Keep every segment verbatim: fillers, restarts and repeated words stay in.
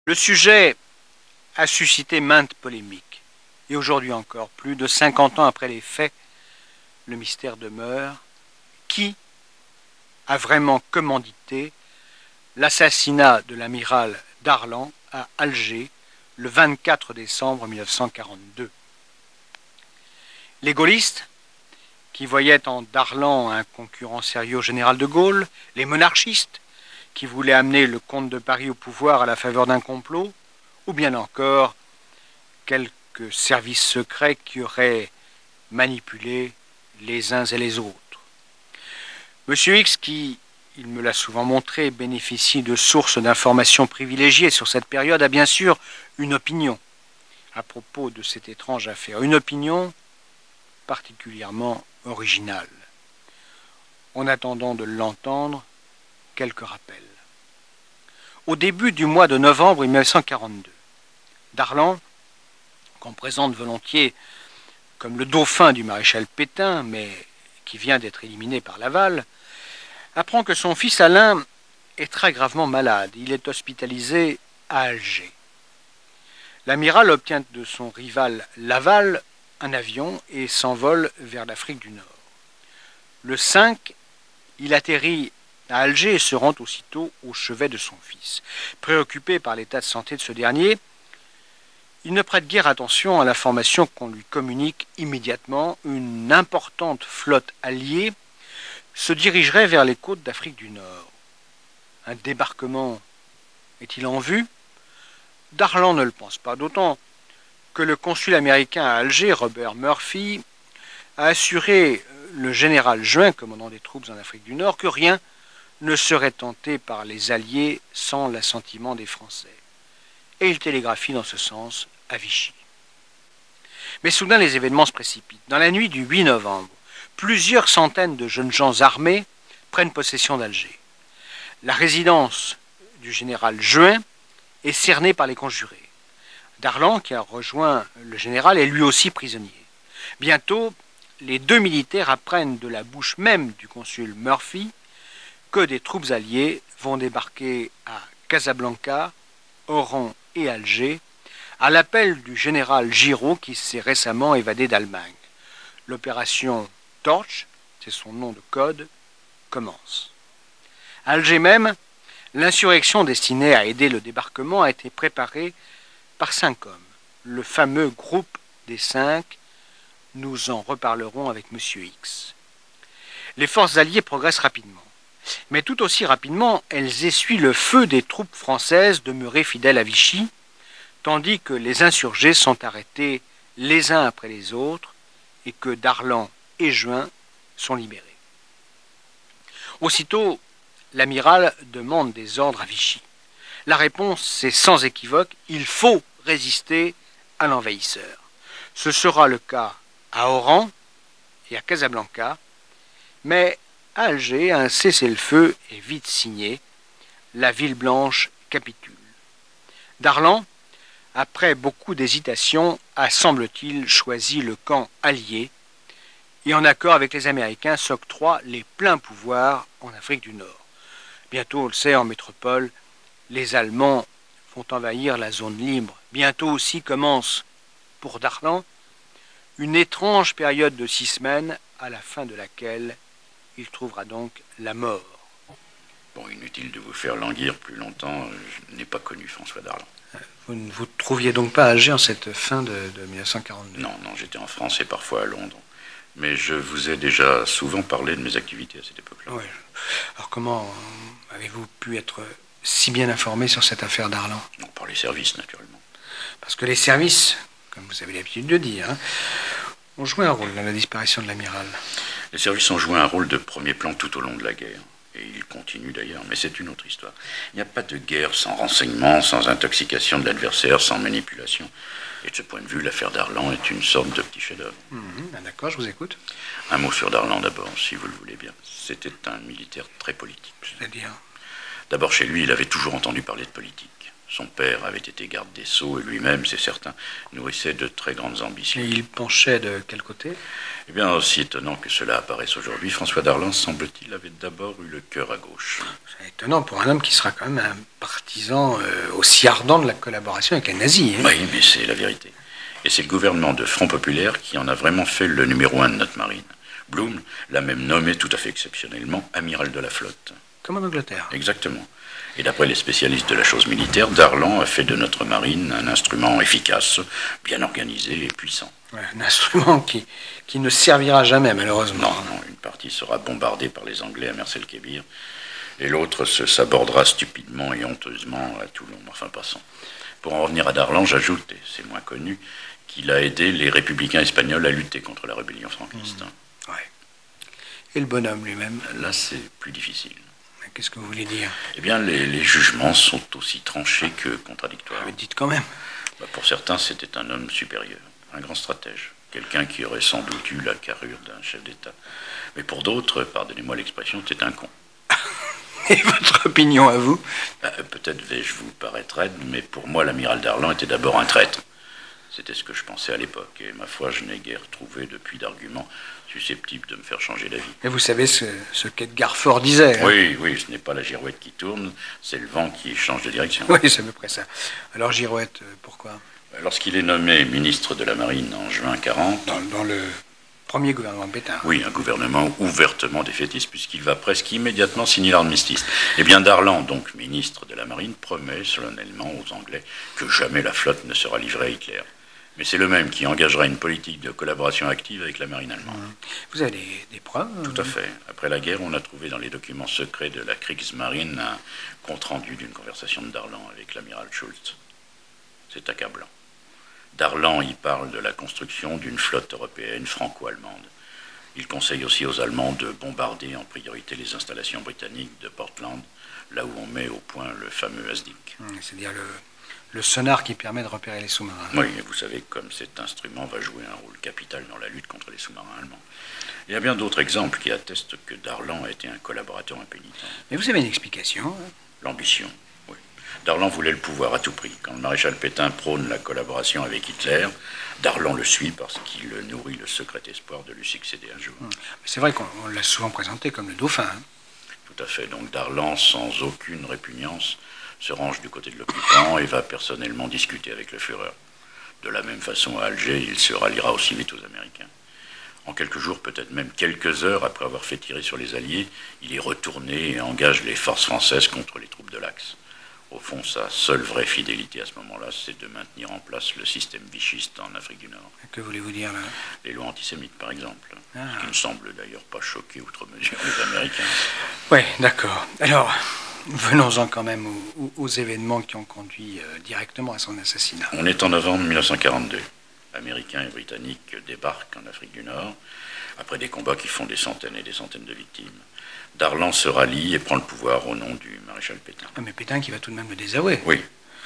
Le sujet a suscité maintes polémiques. Et aujourd'hui encore, plus de cinquante ans après les faits, le mystère demeure. Qui a vraiment commandité l'assassinat de l'amiral Darlan à Alger le vingt-quatre décembre mille neuf cent quarante-deux? Les gaullistes, qui voyaient en Darlan un concurrent sérieux au général de Gaulle, les monarchistes, qui voulaient amener le comte de Paris au pouvoir à la faveur d'un complot, ou bien encore quelques services secrets qui auraient manipulé les uns et les autres. Monsieur X, qui, il me l'a souvent montré, bénéficie de sources d'informations privilégiées sur cette période, a bien sûr une opinion à propos de cette étrange affaire, une opinion particulièrement originale. En attendant de l'entendre, quelques rappels. Au début du mois de novembre mille neuf cent quarante-deux, Darlan, qu'on présente volontiers comme le dauphin du maréchal Pétain, mais qui vient d'être éliminé par Laval, apprend que son fils Alain est très gravement malade. Il est hospitalisé à Alger. L'amiral obtient de son rival Laval un avion et s'envole vers l'Afrique du Nord. Le cinq, il atterrit à Alger et se rend aussitôt au chevet de son fils. Préoccupé par l'état de santé de ce dernier, il ne prête guère attention à l'information qu'on lui communique immédiatement. Une importante flotte alliée se dirigerait vers les côtes d'Afrique du Nord. Un débarquement est-il en vue? Darlan ne le pense pas, d'autant que le consul américain à Alger, Robert Murphy, a assuré le général Juin, commandant des troupes en Afrique du Nord, que rien ne serait tenté par les Alliés sans l'assentiment des Français. Et il télégraphie dans ce sens à Vichy. Mais soudain, les événements se précipitent. Dans la nuit du huit novembre, plusieurs centaines de jeunes gens armés prennent possession d'Alger. La résidence du général Juin est cernée par les conjurés. Darlan, qui a rejoint le général, est lui aussi prisonnier. Bientôt, les deux militaires apprennent de la bouche même du consul Murphy que des troupes alliées vont débarquer à Casablanca, Oran et Alger, à l'appel du général Giraud qui s'est récemment évadé d'Allemagne. L'opération Torch, c'est son nom de code, commence. À Alger même, l'insurrection destinée à aider le débarquement a été préparée par cinq hommes. Le fameux groupe des cinq, nous en reparlerons avec Monsieur X. Les forces alliées progressent rapidement. Mais tout aussi rapidement, elles essuient le feu des troupes françaises demeurées fidèles à Vichy, tandis que les insurgés sont arrêtés les uns après les autres et que Darlan et Juin sont libérés. Aussitôt, l'amiral demande des ordres à Vichy. La réponse, c'est sans équivoque, il faut résister à l'envahisseur. Ce sera le cas à Oran et à Casablanca, mais à Alger, un cessez-le-feu est vite signé. La ville blanche capitule. Darlan, après beaucoup d'hésitation, a, semble-t-il, choisi le camp allié et, en accord avec les Américains, s'octroie les pleins pouvoirs en Afrique du Nord. Bientôt, on le sait, en métropole, les Allemands vont envahir la zone libre. Bientôt aussi commence, pour Darlan, une étrange période de six semaines, à la fin de laquelle il trouvera donc la mort. Bon, inutile de vous faire languir plus longtemps, je n'ai pas connu François Darlan. Vous ne vous trouviez donc pas à Alger en cette fin de, de mille neuf cent quarante-deux? Non, non, j'étais en France et parfois à Londres. Mais je vous ai déjà souvent parlé de mes activités à cette époque-là. Oui. Alors comment avez-vous pu être si bien informé sur cette affaire Darlan? Non, par les services, naturellement. Parce que les services, comme vous avez l'habitude de dire, hein, ont joué un rôle dans la disparition de l'amiral. Les services ont joué un rôle de premier plan tout au long de la guerre. Et ils continuent d'ailleurs, mais c'est une autre histoire. Il n'y a pas de guerre sans renseignement, sans intoxication de l'adversaire, sans manipulation. Et de ce point de vue, l'affaire Darlan est une sorte de petit chef-d'œuvre. Mmh, d'accord, je vous écoute. Un mot sur Darlan d'abord, si vous le voulez bien. C'était un militaire très politique. C'est-à-dire? D'abord, chez lui, il avait toujours entendu parler de politique. Son père avait été garde des Sceaux et lui-même, c'est certain, nourrissait de très grandes ambitions. Et il penchait de quel côté? Eh bien, aussi étonnant que cela apparaisse aujourd'hui, François Darlan, semble-t-il, avait d'abord eu le cœur à gauche. C'est étonnant pour un homme qui sera quand même un partisan euh, aussi ardent de la collaboration avec les nazis. Hein. Oui, mais c'est la vérité. Et c'est le gouvernement de Front Populaire qui en a vraiment fait le numéro un de notre marine. Blum l'a même nommé tout à fait exceptionnellement amiral de la flotte. Comme en Angleterre. Exactement. Et d'après les spécialistes de la chose militaire, Darlan a fait de notre marine un instrument efficace, bien organisé et puissant. Ouais, un instrument qui, qui ne servira jamais, malheureusement. Non, non, une partie sera bombardée par les Anglais à Mers-el-Kébir, et l'autre se sabordera stupidement et honteusement à Toulon. Enfin, passons. Pour en revenir à Darlan, j'ajoute, et c'est moins connu, qu'il a aidé les républicains espagnols à lutter contre la rébellion franquiste. Mmh. Ouais. Et le bonhomme lui-même? Là, c'est plus difficile. Qu'est-ce que vous voulez dire? Eh bien, les, les jugements sont aussi tranchés que contradictoires. Mais dites quand même. Bah, pour certains, c'était un homme supérieur, un grand stratège, quelqu'un qui aurait sans doute eu la carrure d'un chef d'État. Mais pour d'autres, pardonnez-moi l'expression, c'était un con. Et votre opinion à vous? Bah, peut-être vais-je vous paraître raide, mais pour moi, l'amiral Darlan était d'abord un traître. C'était ce que je pensais à l'époque, et ma foi, je n'ai guère trouvé depuis d'arguments susceptibles de me faire changer d'avis. Et vous savez ce, ce qu'Edgar Faure disait? Hein? Oui, oui, ce n'est pas la girouette qui tourne, c'est le vent qui change de direction. Oui, c'est à peu près ça. Alors girouette, pourquoi? Lorsqu'il est nommé ministre de la Marine en juin quarante... Dans, dans le premier gouvernement Pétain. Oui, un gouvernement ouvertement défaitiste, puisqu'il va presque immédiatement signer l'armistice. Eh bien, Darlan, donc ministre de la Marine, promet solennellement aux Anglais que jamais la flotte ne sera livrée à Hitler. Mais c'est le même qui engagera une politique de collaboration active avec la marine allemande. Vous avez des, des preuves? Tout à fait. Après la guerre, on a trouvé dans les documents secrets de la Kriegsmarine un compte-rendu d'une conversation de Darlan avec l'amiral Schultz. C'est accablant. Darlan y parle de la construction d'une flotte européenne franco-allemande. Il conseille aussi aux Allemands de bombarder en priorité les installations britanniques de Portland, là où on met au point le fameux ASDIC. C'est-à-dire le... le sonar qui permet de repérer les sous-marins. Oui, et vous savez comme cet instrument va jouer un rôle capital dans la lutte contre les sous-marins allemands. Il y a bien d'autres exemples qui attestent que Darlan a été un collaborateur impénitent. Mais vous avez une explication? Hein? L'ambition, oui. Darlan voulait le pouvoir à tout prix. Quand le maréchal Pétain prône la collaboration avec Hitler, Darlan le suit parce qu'il nourrit le secret espoir de lui succéder un jour. C'est vrai qu'on l'a souvent présenté comme le dauphin. Hein? Tout à fait. Donc Darlan, sans aucune répugnance, se range du côté de l'occupant et va personnellement discuter avec le Führer. De la même façon, à Alger, il se ralliera aussi vite aux Américains. En quelques jours, peut-être même quelques heures après avoir fait tirer sur les Alliés, il est retourné et engage les forces françaises contre les troupes de l'Axe. Au fond, sa seule vraie fidélité à ce moment-là, c'est de maintenir en place le système vichiste en Afrique du Nord. Que voulez-vous dire là? Les lois antisémites, par exemple. Ah. Ce qui ne semble d'ailleurs pas choquer outre mesure les Américains. Oui, d'accord. Alors, venons-en quand même aux, aux événements qui ont conduit euh, directement à son assassinat. On est en novembre mille neuf cent quarante-deux. Américains et Britanniques débarquent en Afrique du Nord, après des combats qui font des centaines et des centaines de victimes. Darlan se rallie et prend le pouvoir au nom du maréchal Pétain. Ah, mais Pétain qui va tout de même le désavouer. Oui.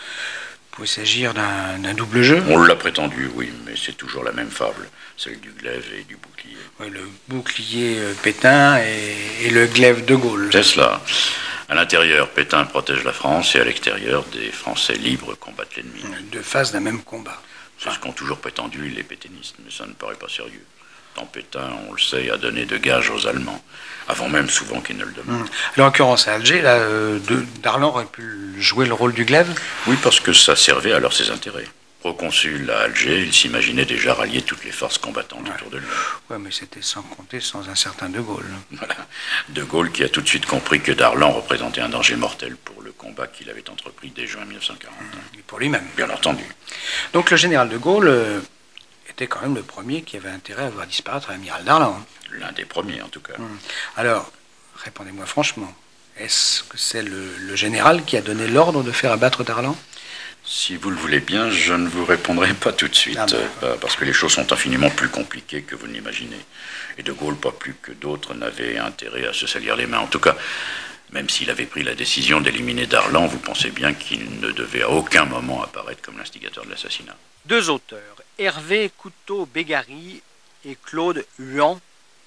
Il pouvait s'agir d'un, d'un double jeu. On l'a prétendu, oui, mais c'est toujours la même fable, celle du glaive et du bouclier. Oui, le bouclier euh, Pétain et, et le glaive de Gaulle. C'est cela. À l'intérieur, Pétain protège la France et à l'extérieur, des Français libres combattent l'ennemi. Deux faces d'un même combat. C'est ce qu'ont toujours prétendu les pétainistes, mais ça ne paraît pas sérieux. Tant Pétain, on le sait, a donné de gages aux Allemands, avant même souvent qu'ils ne le demandent. Mmh. Alors, en l'occurrence, à Alger, là, euh, de, Darlan aurait pu jouer le rôle du glaive? Oui, parce que ça servait alors ses intérêts. Proconsul à Alger, il s'imaginait déjà rallier toutes les forces combattantes ouais. autour de lui. Oui, mais c'était sans compter sans un certain De Gaulle. Voilà. De Gaulle qui a tout de suite compris que Darlan représentait un danger mortel pour le combat qu'il avait entrepris dès juin mille neuf cent quarante. Mmh. Et pour lui-même. Bien entendu. Donc le général De Gaulle euh, était quand même le premier qui avait intérêt à voir disparaître l'amiral Darlan. L'un des premiers, en tout cas. Mmh. Alors, répondez-moi franchement, est-ce que c'est le, le général qui a donné l'ordre de faire abattre Darlan? Si vous le voulez bien, je ne vous répondrai pas tout de suite, ah ben, euh, parce que les choses sont infiniment plus compliquées que vous ne l'imaginez. Et De Gaulle, pas plus que d'autres, n'avait intérêt à se salir les mains. En tout cas, même s'il avait pris la décision d'éliminer Darlan, vous pensez bien qu'il ne devait à aucun moment apparaître comme l'instigateur de l'assassinat. Deux auteurs, Hervé Couteau-Bégary et Claude Huan,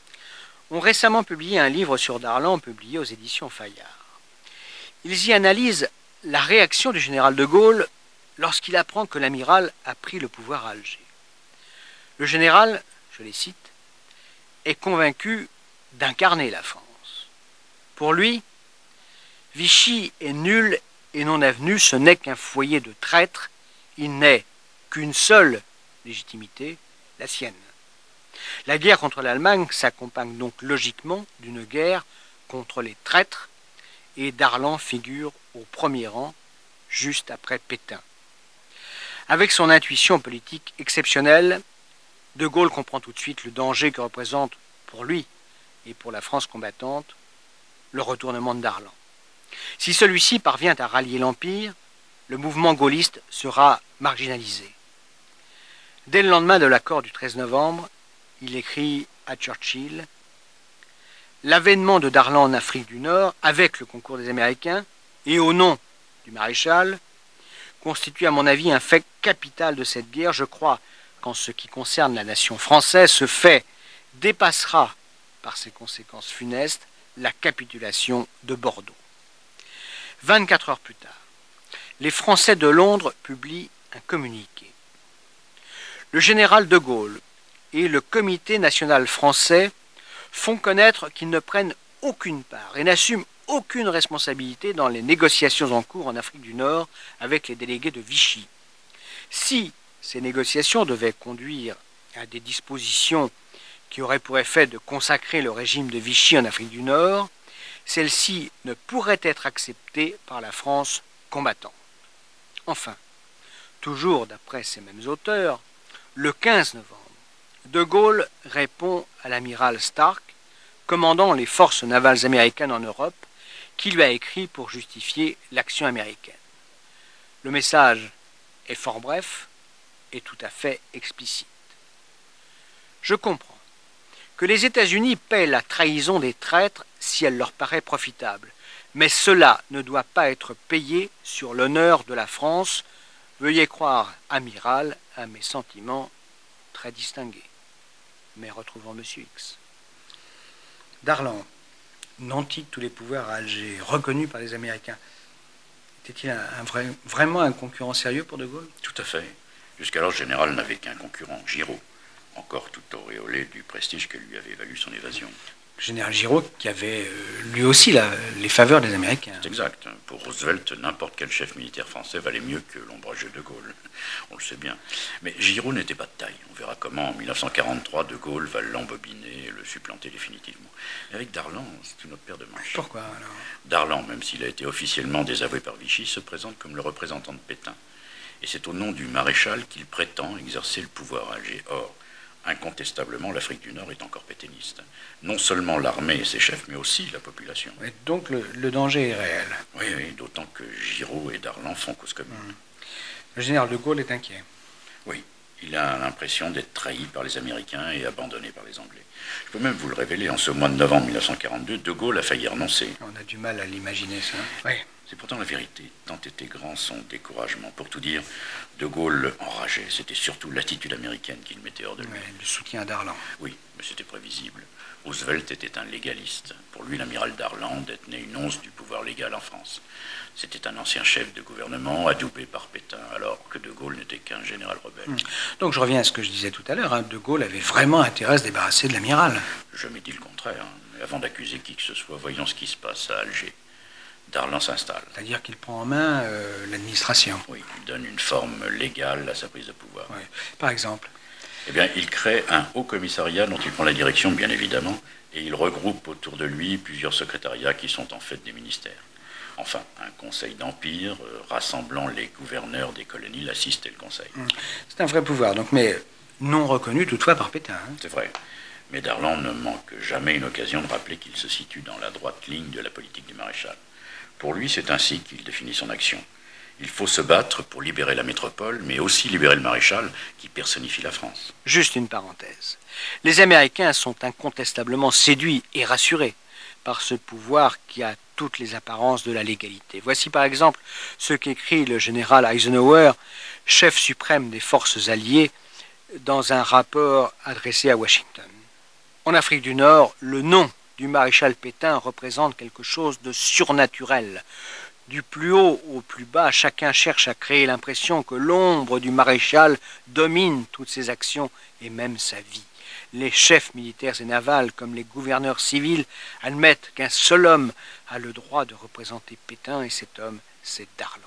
ont récemment publié un livre sur Darlan publié aux éditions Fayard. Ils y analysent la réaction du général de Gaulle lorsqu'il apprend que l'amiral a pris le pouvoir à Alger. Le général, je les cite, est convaincu d'incarner la France. Pour lui, Vichy est nul et non avenu, ce n'est qu'un foyer de traîtres, il n'est qu'une seule légitimité, la sienne. La guerre contre l'Allemagne s'accompagne donc logiquement d'une guerre contre les traîtres, et Darlan figure au premier rang, juste après Pétain. Avec son intuition politique exceptionnelle, De Gaulle comprend tout de suite le danger que représente pour lui et pour la France combattante le retournement de Darlan. Si celui-ci parvient à rallier l'Empire, le mouvement gaulliste sera marginalisé. Dès le lendemain de l'accord du treize novembre, il écrit à Churchill « L'avènement de Darlan en Afrique du Nord, avec le concours des Américains, et au nom du maréchal, constitue à mon avis un fait capital de cette guerre. Je crois qu'en ce qui concerne la nation française, ce fait dépassera par ses conséquences funestes la capitulation de Bordeaux. » vingt-quatre heures plus tard, les Français de Londres publient un communiqué. Le général de Gaulle et le Comité national français font connaître qu'ils ne prennent aucune part et n'assument aucune responsabilité dans les négociations en cours en Afrique du Nord avec les délégués de Vichy. Si ces négociations devaient conduire à des dispositions qui auraient pour effet de consacrer le régime de Vichy en Afrique du Nord, celles-ci ne pourraient être acceptées par la France combattante. Enfin, toujours d'après ces mêmes auteurs, le quinze novembre, De Gaulle répond à l'amiral Stark, commandant les forces navales américaines en Europe, qui lui a écrit pour justifier l'action américaine. Le message est fort bref et tout à fait explicite. Je comprends que les États-Unis paient la trahison des traîtres si elle leur paraît profitable, mais cela ne doit pas être payé sur l'honneur de la France. Veuillez croire, amiral, à mes sentiments très distingués. Mais retrouvons M. X. Darlan, nanti tous les pouvoirs à Alger, reconnu par les Américains, était-il un, un vrai, vraiment un concurrent sérieux pour De Gaulle? Tout à fait. Jusqu'alors, le général n'avait qu'un concurrent, Giraud, encore tout auréolé du prestige que lui avait valu son évasion. Le général Giraud qui avait euh, lui aussi la, les faveurs des Américains. C'est exact. Pour Roosevelt, n'importe quel chef militaire français valait mieux que l'ombrageux De Gaulle. On le sait bien. Mais Giraud n'était pas de taille. On verra comment, en mille neuf cent quarante-trois, De Gaulle va l'embobiner et le supplanter définitivement. Mais avec Darlan, c'est une autre paire de manches. Pourquoi alors? Darlan, même s'il a été officiellement désavoué par Vichy, se présente comme le représentant de Pétain. Et c'est au nom du maréchal qu'il prétend exercer le pouvoir à Alger. Or, incontestablement, l'Afrique du Nord est encore pétainiste. Non seulement l'armée et ses chefs, mais aussi la population. Et donc le, le danger est réel. Oui, oui, d'autant que Giraud et Darlan font cause commune. Mmh. Le général de Gaulle est inquiet. Oui, il a l'impression d'être trahi par les Américains et abandonné par les Anglais. Je peux même vous le révéler, en ce mois de novembre mille neuf cent quarante-deux, De Gaulle a failli renoncer. On a du mal à l'imaginer, ça. Oui. C'est pourtant la vérité, tant était grand son découragement. Pour tout dire, De Gaulle enrageait. C'était surtout l'attitude américaine qui le mettait hors de lui. Ouais, le soutien à Darlan. Oui, mais c'était prévisible. Roosevelt était un légaliste. Pour lui, l'amiral Darlan détenait une once du pouvoir légal en France. C'était un ancien chef de gouvernement, adoubé par Pétain, alors que De Gaulle n'était qu'un général rebelle. Donc je reviens à ce que je disais tout à l'heure. Hein. De Gaulle avait vraiment intérêt à se débarrasser de l'amiral. Je m'ai dit le contraire. Mais avant d'accuser qui que ce soit, voyons ce qui se passe à Alger. Darlan s'installe. C'est-à-dire qu'il prend en main euh, l'administration. Oui, il donne une forme légale à sa prise de pouvoir. Oui. Par exemple? Eh bien, il crée un haut commissariat dont il prend la direction, bien évidemment, et il regroupe autour de lui plusieurs secrétariats qui sont en fait des ministères. Enfin, un conseil d'empire euh, rassemblant les gouverneurs des colonies l'assistent et le conseil. C'est un vrai pouvoir, donc, mais non reconnu toutefois par Pétain. Hein. C'est vrai. Mais Darlan ne manque jamais une occasion de rappeler qu'il se situe dans la droite ligne de la politique du maréchal. Pour lui, c'est ainsi qu'il définit son action. Il faut se battre pour libérer la métropole, mais aussi libérer le maréchal qui personnifie la France. Juste une parenthèse. Les Américains sont incontestablement séduits et rassurés par ce pouvoir qui a toutes les apparences de la légalité. Voici par exemple ce qu'écrit le général Eisenhower, chef suprême des forces alliées, dans un rapport adressé à Washington. En Afrique du Nord, le nom du maréchal Pétain représente quelque chose de surnaturel. Du plus haut au plus bas, chacun cherche à créer l'impression que l'ombre du maréchal domine toutes ses actions et même sa vie. Les chefs militaires et navals, comme les gouverneurs civils, admettent qu'un seul homme a le droit de représenter Pétain, et cet homme, c'est Darlan.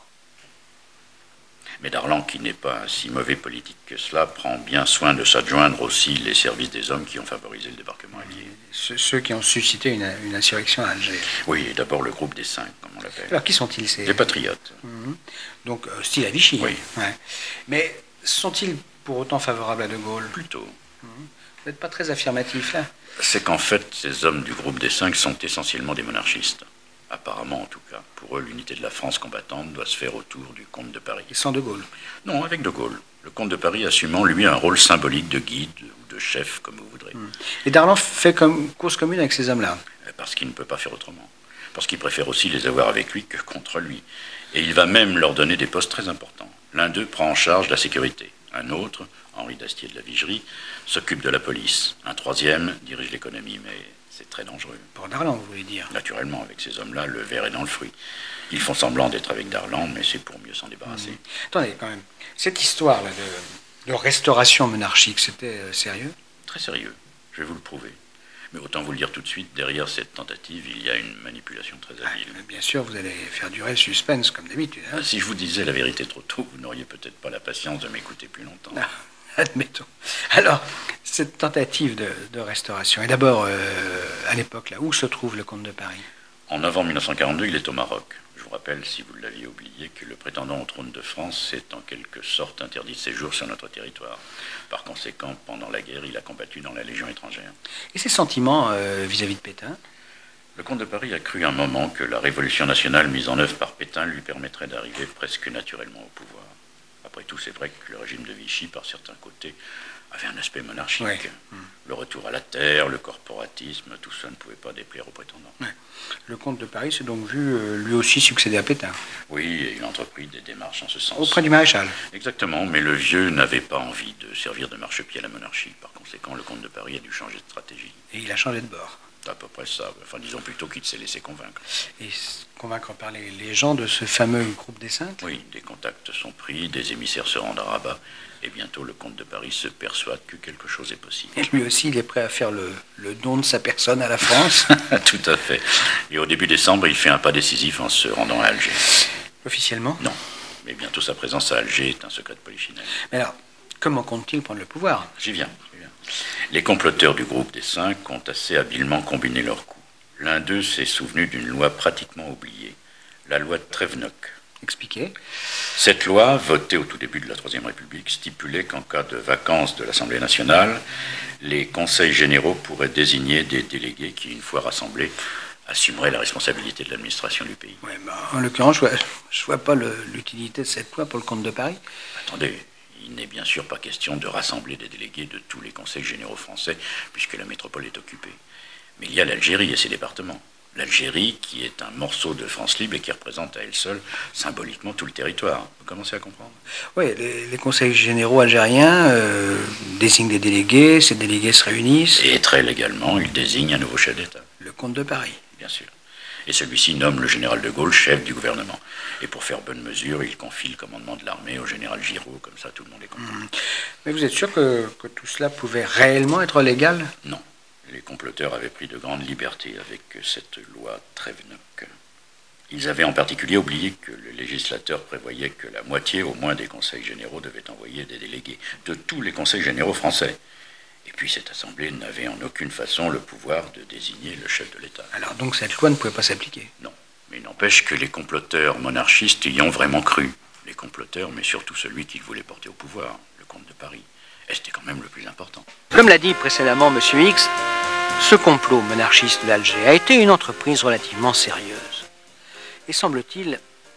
Mais Darlan, qui n'est pas un si mauvais politique que cela, prend bien soin de s'adjoindre aussi les services des hommes qui ont favorisé le débarquement allié. Ceux qui ont suscité une, une insurrection à Alger. Oui, et d'abord le groupe des cinq, comme on l'appelle. Alors qui sont-ils ces... Les patriotes. Mmh. Donc, euh, style à Vichy. Oui. Ouais. Mais sont-ils pour autant favorables à De Gaulle? Plutôt. Mmh. Vous n'êtes pas très affirmatif là. C'est qu'en fait, ces hommes du groupe des cinq sont essentiellement des monarchistes. Apparemment, en tout cas. Pour eux, l'unité de la France combattante doit se faire autour du comte de Paris. Et sans De Gaulle? Non, avec De Gaulle. Le comte de Paris assumant, lui, un rôle symbolique de guide ou de chef, comme vous voudrez. Mmh. Et Darlan fait comme cause commune avec ces hommes-là? Parce qu'il ne peut pas faire autrement. Parce qu'il préfère aussi les avoir avec lui que contre lui. Et il va même leur donner des postes très importants. L'un d'eux prend en charge la sécurité. Un autre, Henri d'Astier de la Vigerie, s'occupe de la police. Un troisième dirige l'économie, mais c'est très dangereux. Pour Darlan, vous voulez dire? Naturellement, avec ces hommes-là, le verre est dans le fruit. Ils font semblant d'être avec Darlan, mais c'est pour mieux s'en débarrasser. Mmh. Attendez, quand même, cette histoire-là de, de restauration monarchique, c'était euh, sérieux? Très sérieux, je vais vous le prouver. Mais autant vous le dire tout de suite, derrière cette tentative, il y a une manipulation très habile. Ah, bien sûr, vous allez faire durer le suspense, comme d'habitude. Hein? Si je vous disais la vérité trop tôt, vous n'auriez peut-être pas la patience de m'écouter plus longtemps. Ah, admettons. Alors, cette tentative de, de restauration, et d'abord, euh, à l'époque, là, où se trouve le comte de Paris? En novembre mille neuf cent quarante-deux, il est au Maroc. Je vous rappelle, si vous l'aviez oublié, que le prétendant au trône de France s'est en quelque sorte interdit de séjour sur notre territoire. Par conséquent, pendant la guerre, il a combattu dans la Légion étrangère. Et ses sentiments euh, vis-à-vis de Pétain? Le comte de Paris a cru un moment que la révolution nationale mise en œuvre par Pétain lui permettrait d'arriver presque naturellement au pouvoir. Après tout, c'est vrai que le régime de Vichy, par certains côtés, avait un aspect monarchique. Oui. Le retour à la terre, le corporatisme, tout ça ne pouvait pas déplaire au prétendant. Oui. Le comte de Paris s'est donc vu euh, lui aussi succéder à Pétain. Oui, et il a entrepris des démarches en ce sens. Auprès du maréchal. Exactement, mais le vieux n'avait pas envie de servir de marchepied à la monarchie. Par conséquent, le comte de Paris a dû changer de stratégie. Et il a changé de bord. À peu près ça. Enfin, disons plutôt qu'il s'est laissé convaincre. Et convaincre par les, les gens de ce fameux groupe des cinq? Oui, des contacts sont pris, des émissaires se rendent à Rabat, et bientôt le comte de Paris se persuade que quelque chose est possible. Et lui aussi, il est prêt à faire le, le don de sa personne à la France? Tout à fait. Et au début décembre, il fait un pas décisif en se rendant à Alger. Officiellement? Non, mais bientôt sa présence à Alger est un secret de polichinelle. Mais alors, comment compte-t-il prendre le pouvoir? J'y viens, j'y viens. Les comploteurs du groupe des cinq ont assez habilement combiné leurs coups. L'un d'eux s'est souvenu d'une loi pratiquement oubliée, la loi de Trévenock. Expliquez. Cette loi, votée au tout début de la Troisième République, stipulait qu'en cas de vacances de l'Assemblée nationale, les conseils généraux pourraient désigner des délégués qui, une fois rassemblés, assumeraient la responsabilité de l'administration du pays. Ouais, bah, en l'occurrence, je ne vois, je vois pas le, l'utilité de cette loi pour le comte de Paris. Attendez, il n'est bien sûr pas question de rassembler des délégués de tous les conseils généraux français, puisque la métropole est occupée. Mais il y a l'Algérie et ses départements. L'Algérie, qui est un morceau de France libre et qui représente à elle seule, symboliquement, tout le territoire. Vous commencez à comprendre? Oui, les, les conseils généraux algériens euh, désignent des délégués, ces délégués se réunissent. Et très légalement, ils désignent un nouveau chef d'État. Le comte de Paris. Bien sûr. Et celui-ci nomme le général de Gaulle chef du gouvernement. Et pour faire bonne mesure, il confie le commandement de l'armée au général Giraud, comme ça tout le monde est content. Mmh. Mais vous êtes sûr que, que tout cela pouvait réellement être légal? Non. Les comploteurs avaient pris de grandes libertés avec cette loi Trévenock. Ils avaient en particulier oublié que le législateur prévoyait que la moitié au moins des conseils généraux devaient envoyer des délégués de tous les conseils généraux français. Et puis cette assemblée n'avait en aucune façon le pouvoir de désigner le chef de l'État. Alors donc cette loi ne pouvait pas s'appliquer? Non, mais il n'empêche que les comploteurs monarchistes y ont vraiment cru. Les comploteurs, mais surtout celui qu'ils voulaient porter au pouvoir, le comte de Paris. Et c'était quand même le plus important. Comme l'a dit précédemment M. X, ce complot monarchiste d'Alger a été une entreprise relativement sérieuse. Et semble-t-il,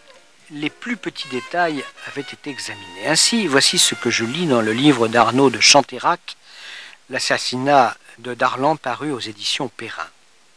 les plus petits détails avaient été examinés. Ainsi, voici ce que je lis dans le livre d'Arnaud de Chanterac, L'assassinat de Darlan, paru aux éditions Perrin.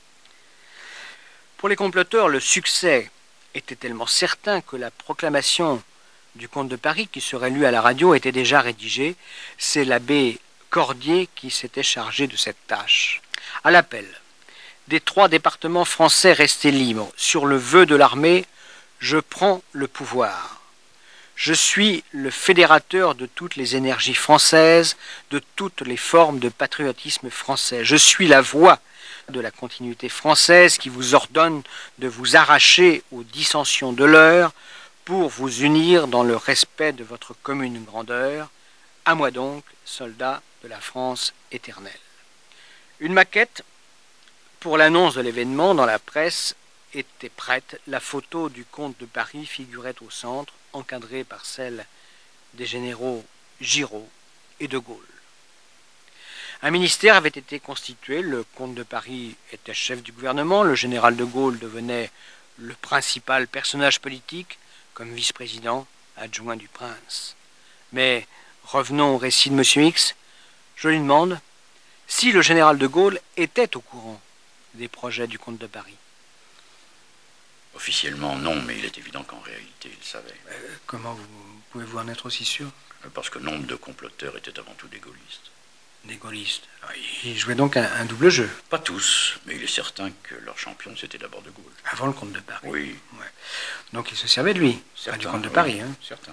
Pour les comploteurs, le succès était tellement certain que la proclamation du comte de Paris, qui serait lue à la radio, était déjà rédigée. C'est l'abbé Cordier qui s'était chargé de cette tâche. À l'appel des trois départements français restés libres, sur le vœu de l'armée, Je prends le pouvoir. Je suis le fédérateur de toutes les énergies françaises, de toutes les formes de patriotisme français. Je suis la voix de la continuité française qui vous ordonne de vous arracher aux dissensions de l'heure pour vous unir dans le respect de votre commune grandeur. À moi donc, soldats de la France éternelle. Une maquette pour l'annonce de l'événement dans la presse était prête. La photo du comte de Paris figurait au centre, encadrée par celle des généraux Giraud et de Gaulle. Un ministère avait été constitué, le comte de Paris était chef du gouvernement, le général de Gaulle devenait le principal personnage politique comme vice-président adjoint du prince. Mais revenons au récit de M. X. Je lui demande si le général de Gaulle était au courant des projets du comte de Paris. Officiellement, non, mais il est évident qu'en réalité, il savait. Euh, comment vous pouvez-vous en être aussi sûr? Parce que nombre de comploteurs étaient avant tout des gaullistes. Des gaullistes. Ils jouaient donc un, un double jeu. Pas tous, mais il est certain que leur champion, c'était d'abord de Gaulle. Avant le comte de Paris. Oui. Ouais. Donc il se servait de lui, Certains, du comte de oui, Paris. Hein. Certains.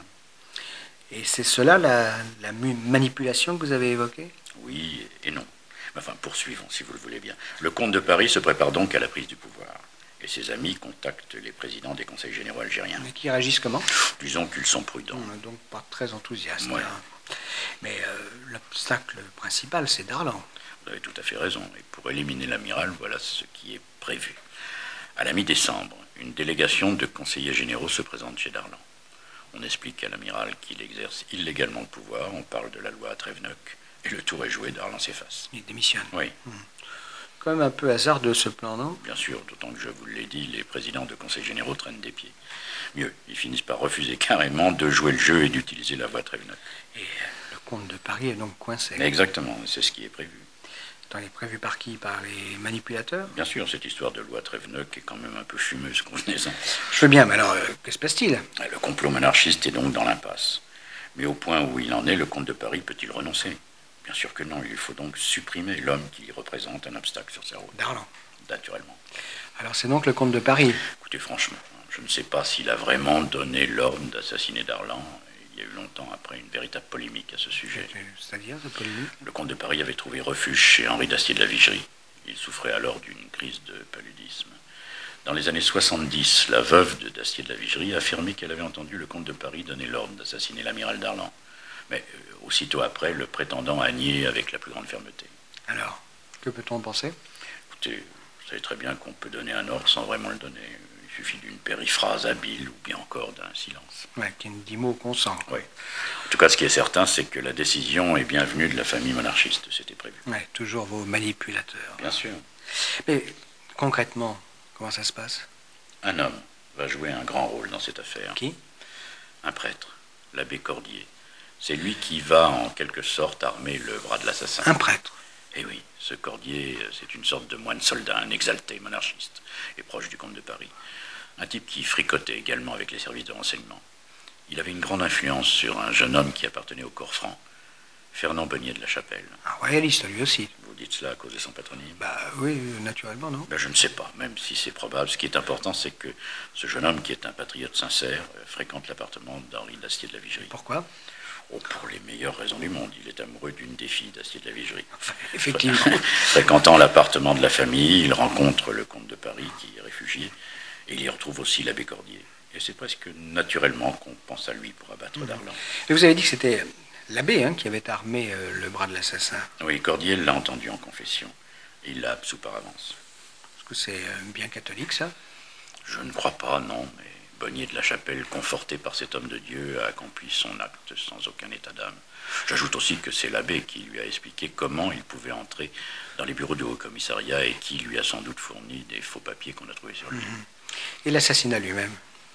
Et c'est cela la, la manipulation que vous avez évoquée? Oui et non. Enfin, poursuivons, si vous le voulez bien. Le comte de Paris se prépare donc à la prise du pouvoir. Et ses amis contactent les présidents des conseils généraux algériens. Mais qui réagissent comment? Disons qu'ils sont prudents. On n'est donc pas très enthousiaste. Ouais. Hein. Mais euh, l'obstacle principal, c'est Darlan. Vous avez tout à fait raison. Et pour éliminer l'amiral, voilà ce qui est prévu. À la mi-décembre, une délégation de conseillers généraux se présente chez Darlan. On explique à l'amiral qu'il exerce illégalement le pouvoir. On parle de la loi à Tréveneuc. Et le tour est joué, Darlan s'efface. Il démissionne. Oui. Hum. Quand même un peu hasardeux ce plan, non? Bien sûr, d'autant que je vous l'ai dit, les présidents de conseils généraux traînent des pieds. Mieux, ils finissent par refuser carrément de jouer le jeu et d'utiliser la voie Tréveneuc. Et le comte de Paris est donc coincé. Exactement, c'est ce qui est prévu. Attends, il est prévu par qui? Par les manipulateurs? Bien sûr, cette histoire de loi Tréveneuc est quand même un peu fumeuse, convenez-en. Je veux bien, mais alors, euh, que se passe-t-il? Le complot monarchiste est donc dans l'impasse. Mais au point où il en est, le comte de Paris peut-il renoncer? Bien sûr que non, il faut donc supprimer l'homme qui représente un obstacle sur sa route. Darlan. Naturellement. Alors c'est donc le comte de Paris? Écoutez, franchement, je ne sais pas s'il a vraiment donné l'ordre d'assassiner Darlan. Il y a eu longtemps après une véritable polémique à ce sujet. C'est-à-dire, cette polémique? Le comte de Paris avait trouvé refuge chez Henri d'Astier de la Vigerie. Il souffrait alors d'une crise de paludisme. Dans les années soixante-dix, la veuve de d'Astier de la Vigerie a affirmé qu'elle avait entendu le comte de Paris donner l'ordre d'assassiner l'amiral Darlan. Mais euh, aussitôt après, le prétendant a nié avec la plus grande fermeté. Alors, que peut-on penser? Écoutez, vous savez très bien qu'on peut donner un ordre sans vraiment le donner. Il suffit d'une périphrase habile ou bien encore d'un silence. Ouais, qui ne dit mot qu'on sent. Oui. En tout cas, ce qui est certain, c'est que la décision est bien venue de la famille monarchiste. C'était prévu. Oui, toujours vos manipulateurs. Bien sûr. Mais concrètement, comment ça se passe? Un homme va jouer un grand rôle dans cette affaire. Qui? Un prêtre, l'abbé Cordier. C'est lui qui va, en quelque sorte, armer le bras de l'assassin. Un prêtre? Eh oui, ce Cordier, c'est une sorte de moine soldat, un exalté monarchiste, et proche du comte de Paris. Un type qui fricotait également avec les services de renseignement. Il avait une grande influence sur un jeune homme qui appartenait au corps franc, Fernand Bonnier de la Chapelle. Un royaliste, lui aussi. Vous dites cela à cause de son patronyme? Bah oui, naturellement, non? Ben, je ne sais pas, même si c'est probable. Ce qui est important, c'est que ce jeune homme, qui est un patriote sincère, euh, fréquente l'appartement d'Henri d'Astier de la Vigerie. Pourquoi? Oh, pour les meilleures raisons du monde. Il est amoureux d'une des filles d'Astier de la Vigerie. Enfin, effectivement. Fréquentant l'appartement de la famille, il rencontre le comte de Paris, qui est réfugié, et il y retrouve aussi l'abbé Cordier. Et c'est presque naturellement qu'on pense à lui pour abattre mmh. Darlan. Et vous avez dit que c'était l'abbé hein, qui avait armé euh, le bras de l'assassin. Oui, Cordier l'a entendu en confession. Et il l'a absous par avance. Est-ce que c'est euh, bien catholique, ça? Je ne crois pas, non, mais Bonnier de la Chapelle, conforté par cet homme de Dieu, a accompli son acte sans aucun état d'âme. J'ajoute aussi que c'est l'abbé qui lui a expliqué comment il pouvait entrer dans les bureaux du Haut-Commissariat et qui lui a sans doute fourni des faux papiers qu'on a trouvés sur lui. Mmh. Et l'assassinat lui-même?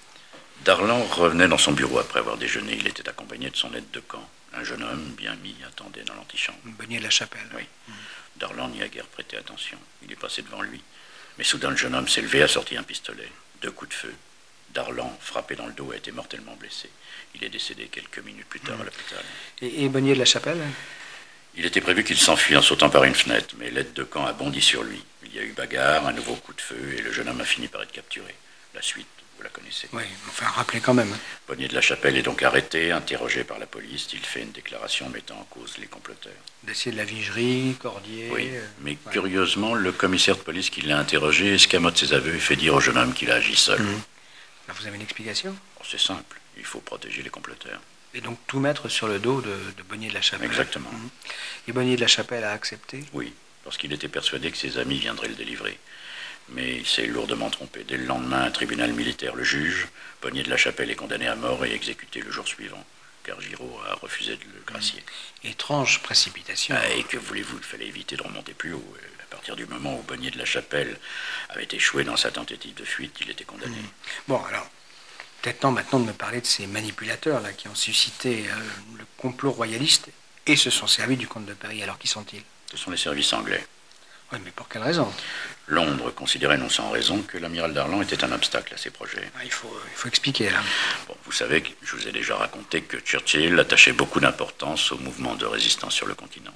Darlan revenait dans son bureau après avoir déjeuné. Il était accompagné de son aide de camp. Un jeune homme bien mis attendait dans l'antichambre. Bonnier de la Chapelle. Oui. Mmh. Darlan n'y a guère prêté attention. Il est passé devant lui. Mais soudain, le jeune homme s'est levé, a sorti un pistolet. Deux coups de feu. Darlan, frappé dans le dos, a été mortellement blessé. Il est décédé quelques minutes plus tard mmh. à l'hôpital. Et, et Bonnier de la Chapelle? Il était prévu qu'il s'enfuit en sautant par une fenêtre, mais l'aide de camp a bondi sur lui. Il y a eu bagarre, un nouveau coup de feu, et le jeune homme a fini par être capturé. La suite, vous la connaissez. Oui, enfin, rappelez quand même. Bonnier de la Chapelle est donc arrêté, interrogé par la police. Il fait une déclaration mettant en cause les comploteurs. Dacier de la Vigerie, Cordier... Oui, mais ouais. curieusement, le commissaire de police qui l'a interrogé escamote ses aveux et fait dire au jeune homme qu'il a agi seul. Mmh. Alors vous avez une explication? Oh, c'est simple, il faut protéger les comploteurs. Et donc tout mettre sur le dos de, de Bonnier de la Chapelle. Exactement. Mmh. Et Bonnier de la Chapelle a accepté? Oui, parce qu'il était persuadé que ses amis viendraient le délivrer. Mais il s'est lourdement trompé. Dès le lendemain, un tribunal militaire le juge. Bonnier de la Chapelle est condamné à mort et exécuté le jour suivant, car Giraud a refusé de le gracier. Mmh. Étrange précipitation. Ah, et que voulez-vous, il fallait éviter de remonter plus haut. À partir du moment où Bonnier de la Chapelle avait échoué dans sa tentative de fuite, il était condamné. Mmh. Bon, alors, peut-être temps maintenant de me parler de ces manipulateurs là qui ont suscité euh, le complot royaliste et se sont servis du comte de Paris. Alors, qui sont-ils? Ce sont les services anglais. Oui, mais pour quelle raison? Londres considérait non sans raison que l'amiral Darlan était un obstacle à ses projets. Ah, il, faut, il faut expliquer, là. Bon, vous savez, je vous ai déjà raconté que Churchill attachait beaucoup d'importance au mouvement de résistance sur le continent.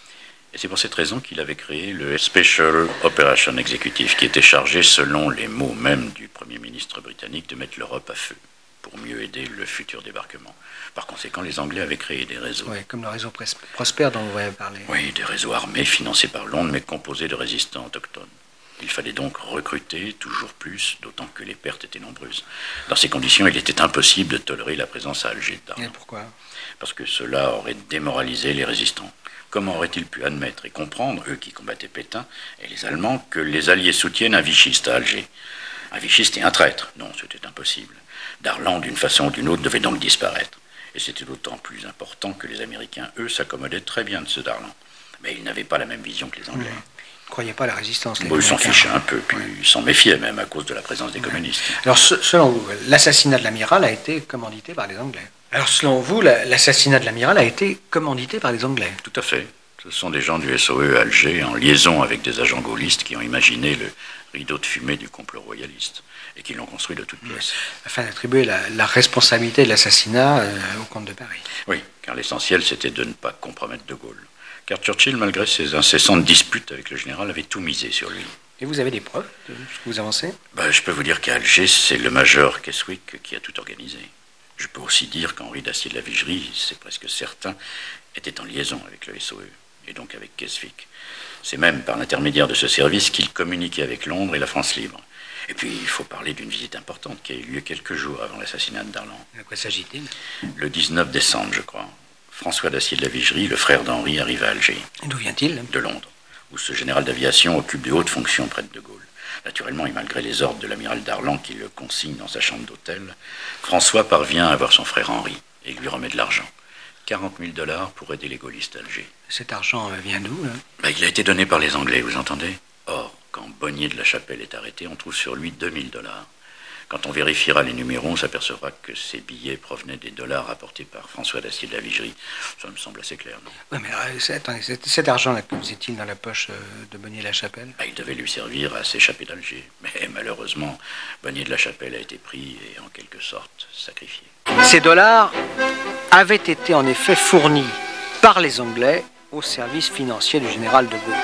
Et c'est pour cette raison qu'il avait créé le Special Operation Executive, qui était chargé, selon les mots même du Premier ministre britannique, de mettre l'Europe à feu, pour mieux aider le futur débarquement. Par conséquent, les Anglais avaient créé des réseaux. Oui, comme le réseau Prosper dont vous avez parlé. Oui, des réseaux armés financés par Londres, mais composés de résistants autochtones. Il fallait donc recruter toujours plus, d'autant que les pertes étaient nombreuses. Dans ces conditions, il était impossible de tolérer la présence à Alger de Darlan. Et pourquoi? Parce que cela aurait démoralisé les résistants. Comment auraient-ils pu admettre et comprendre, eux qui combattaient Pétain et les Allemands, que les Alliés soutiennent un vichiste à Alger? Un vichiste et un traître? Non, c'était impossible. Darlan, d'une façon ou d'une autre, devait donc disparaître. Et c'était d'autant plus important que les Américains, eux, s'accommodaient très bien de ce Darlan. Mais ils n'avaient pas la même vision que les Anglais. Mmh. Ils ne croyaient pas à la résistance. Les bon, ils s'en fichaient un peu, puis ouais. ils s'en méfiaient même à cause de la présence des ouais. communistes. Alors, ce, selon vous, l'assassinat de l'amiral a été commandité par les Anglais. Alors, selon vous, l'assassinat de l'amiral a été commandité par les Anglais? Tout à fait. Ce sont des gens du S O E à Alger, en liaison avec des agents gaullistes, qui ont imaginé le rideau de fumée du complot royaliste, et qui l'ont construit de toutes pièces. Afin d'attribuer la, la responsabilité de l'assassinat euh, au comte de Paris. Oui, car l'essentiel, c'était de ne pas compromettre de Gaulle. Car Churchill, malgré ses incessantes disputes avec le général, avait tout misé sur lui. Et vous avez des preuves de ce que vous avancez? Ben, je peux vous dire qu'à Alger, c'est le major Keswick qui a tout organisé. Je peux aussi dire qu'Henri Dacier de la Vigerie, c'est presque certain, était en liaison avec le S O E, et donc avec Keswick. C'est même par l'intermédiaire de ce service qu'il communiquait avec Londres et la France libre. Et puis, il faut parler d'une visite importante qui a eu lieu quelques jours avant l'assassinat de Darlan. De quoi s'agit-il? Le dix-neuf décembre, je crois. François Dacier de la Vigerie, le frère d'Henri, arrive à Alger. D'où vient-il? De Londres, où ce général d'aviation occupe de hautes fonctions près de De Gaulle. Naturellement, et malgré les ordres de l'amiral Darlan qui le consigne dans sa chambre d'hôtel, François parvient à voir son frère Henri et lui remet de l'argent. quarante mille dollars pour aider les gaullistes à Alger. Cet argent vient d'où, là? Ben, il a été donné par les Anglais, vous entendez? Or, quand Bonnier de la Chapelle est arrêté, on trouve sur lui deux mille dollars. Quand on vérifiera les numéros, on s'apercevra que ces billets provenaient des dollars apportés par François Dacier de la Vigerie. Ça me semble assez clair, non? Oui, mais euh, attendez, cet, cet argent-là, que faisait-il dans la poche euh, de Bonnier de la Chapelle? Ben, il devait lui servir à s'échapper d'Alger. Mais malheureusement, Bonnier de la Chapelle a été pris et en quelque sorte sacrifié. Ces dollars avaient été en effet fournis par les Anglais au service financier du général de Gaulle.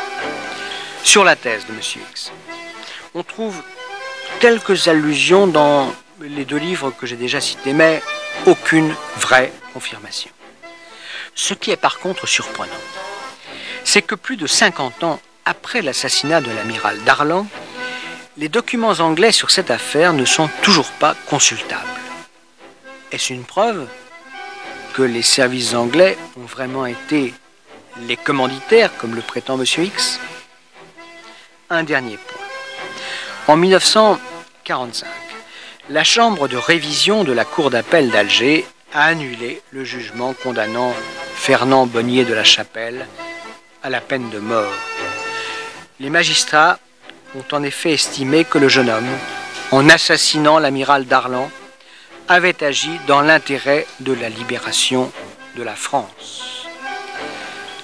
Sur la thèse de M. X, on trouve quelques allusions dans les deux livres que j'ai déjà cités, mais aucune vraie confirmation. Ce qui est par contre surprenant, c'est que plus de cinquante ans après l'assassinat de l'amiral Darlan, les documents anglais sur cette affaire ne sont toujours pas consultables. Est-ce une preuve que les services anglais ont vraiment été les commanditaires, comme le prétend M. X? Un dernier point. En mille neuf cent quarante-cinq, la chambre de révision de la cour d'appel d'Alger a annulé le jugement condamnant Fernand Bonnier de la Chapelle à la peine de mort. Les magistrats ont en effet estimé que le jeune homme, en assassinant l'amiral Darlan, avait agi dans l'intérêt de la libération de la France.